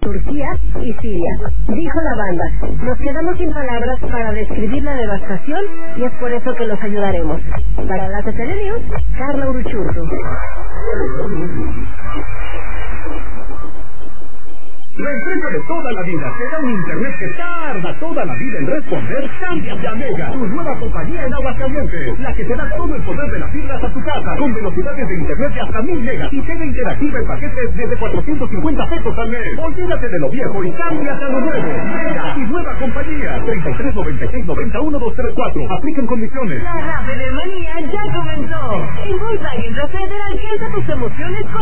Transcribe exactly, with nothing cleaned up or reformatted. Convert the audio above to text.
Turquía y Siria. Dijo la banda: nos quedamos sin palabras para describir la devastación y es por eso que los ayudaremos. Para la T T V News, Carla Uruchurtu. La empresa de toda la vida te da un internet que tarda toda la vida en responder. Cámbiate a Mega, tu nueva compañía en Aguascalientes, la que te da todo el poder de las fibras a tu casa, con velocidades de internet de hasta mil megas y tele interactiva en paquetes desde cuatrocientos cincuenta pesos al mes. Olvídate de lo viejo y cámbiate a lo nuevo. Mega y nueva compañía. treinta y tres noventa y seis noventa uno dos tres cuatro. Aplican condiciones. La Rapper Manía ya comenzó. En Volkswagen Trafeder alcanza tus emociones con